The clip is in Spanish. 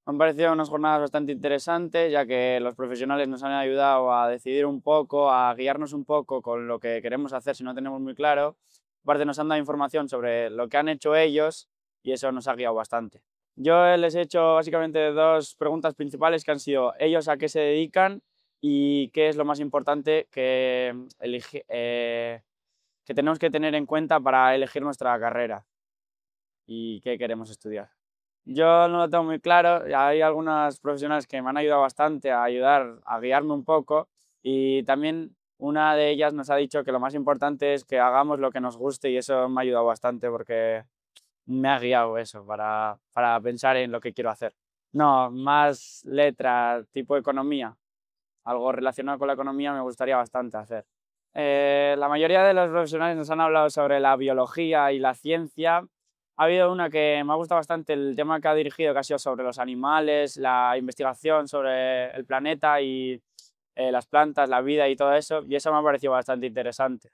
Me han parecido unas jornadas bastante interesantes, ya que los profesionales nos han ayudado a decidir un poco, a guiarnos un poco con lo que queremos hacer si no tenemos muy claro. Aparte nos han dado información sobre lo que han hecho ellos y eso nos ha guiado bastante. Yo les he hecho básicamente dos preguntas principales que han sido ellos a qué se dedican y qué es lo más importante que tenemos que tener en cuenta para elegir nuestra carrera y qué queremos estudiar. Yo no lo tengo muy claro, hay algunas profesionales que me han ayudado bastante a ayudar, a guiarme un poco y también una de ellas nos ha dicho que lo más importante es que hagamos lo que nos guste y eso me ha ayudado bastante porque me ha guiado eso para pensar en lo que quiero hacer. No, más letras, tipo economía, algo relacionado con la economía me gustaría bastante hacer. La mayoría de los profesionales nos han hablado sobre la biología y la ciencia. Ha habido una que me ha gustado bastante, el tema que ha dirigido, que ha sido sobre los animales, la investigación sobre el planeta y las plantas, la vida y todo eso, y eso me ha parecido bastante interesante.